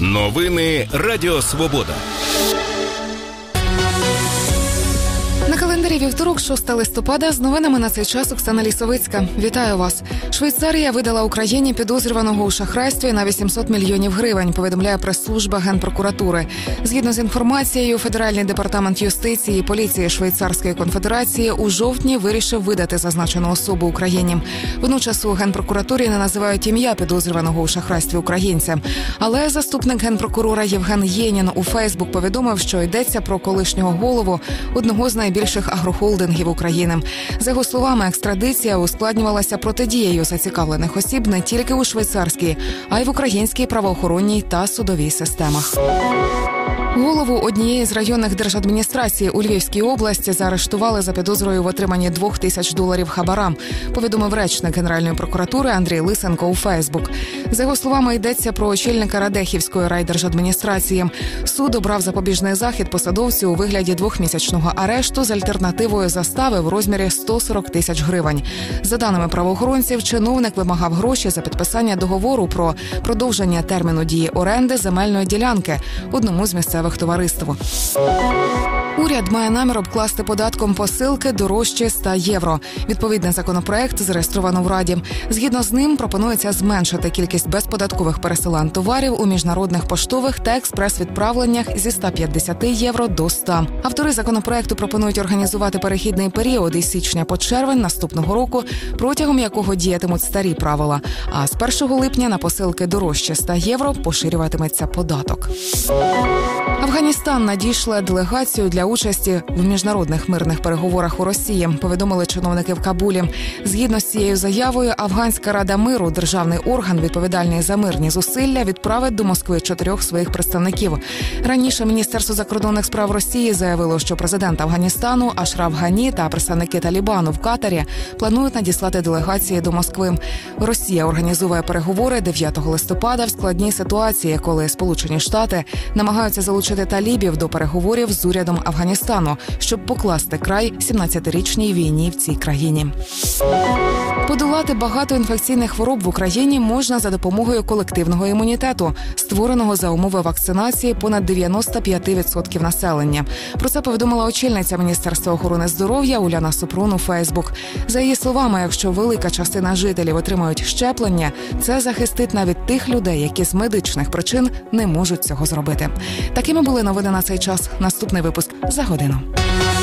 Новини Радіо Свобода. На календарі вівторок, 6 листопада, з новинами на цей час Оксана Лісовицька. Вітаю вас. Швейцарія видала Україні підозрюваного у шахрайстві на 800 мільйонів гривень, повідомляє прес-служба Генпрокуратури. Згідно з інформацією, Федеральний департамент юстиції і поліції Швейцарської конфедерації у жовтні вирішив видати зазначену особу Україні. Водночас у Генпрокуратурі не називають ім'я підозрюваного у шахрайстві українця. Але заступник генпрокурора Євген Єнін у Фейсбук повідомив, що йдеться про колишнього голову одного з найбільших агрохолдингів України. За його словами, екстрадиція ускладнювалася протидією зацікавлених осіб не тільки у швейцарській, а й в українській правоохоронній та судовій системах. Голову однієї з районних держадміністрацій у Львівській області заарештували за підозрою в отриманні $2000 хабара, повідомив речник Генеральної прокуратури Андрій Лисенко у Фейсбук. За його словами, йдеться про очільника Радехівської райдержадміністрації. Суд обрав запобіжний захід посадовцю у вигляді 2-місячного арешту з альтернативою застави в розмірі 140 тисяч гривень. За даними правоохоронців, чиновник вимагав гроші за підписання договору про продовження терміну дії оренди земельної ділянки одному з місцевих товариств. Уряд має намір обкласти податком посилки дорожче 100 євро. Відповідний законопроект зареєстровано в Раді. Згідно з ним, пропонується зменшити кількість безподаткових пересилань товарів у міжнародних поштових та експрес-відправленнях зі 150 євро до 100. Автори законопроекту пропонують організувати перехідний період із січня по червень наступного року, протягом якого діятимуть старі правила. А з 1 липня на посилки дорожче 100 євро поширюватиметься податок. Афганістан надійшла делегацію для участі в міжнародних мирних переговорах у Росії, повідомили чиновники в Кабулі. Згідно з цією заявою, Афганська рада миру, державний орган, відповідальний за мирні зусилля, відправить до Москви 4 своїх представників. Раніше Міністерство закордонних справ Росії заявило, що президент Афганістану Ашраф Гані та представники Талібану в Катарі планують надіслати делегації до Москви. Росія організує переговори 9 листопада в складній ситуації, коли Сполучені Штати намагаються залучити талібів до переговорів з урядом Афганістану, щоб покласти край 17-річній війні в цій країні. Подолати багато інфекційних хвороб в Україні можна за допомогою колективного імунітету, створеного за умови вакцинації понад 95% населення. Про це повідомила очільниця Міністерства охорони здоров'я Уляна Супрун у Фейсбук. За її словами, якщо велика частина жителів отримають щеплення, це захистить навіть тих людей, які з медичних причин не можуть цього зробити. Такими були новини на цей час. Наступний випуск за годину.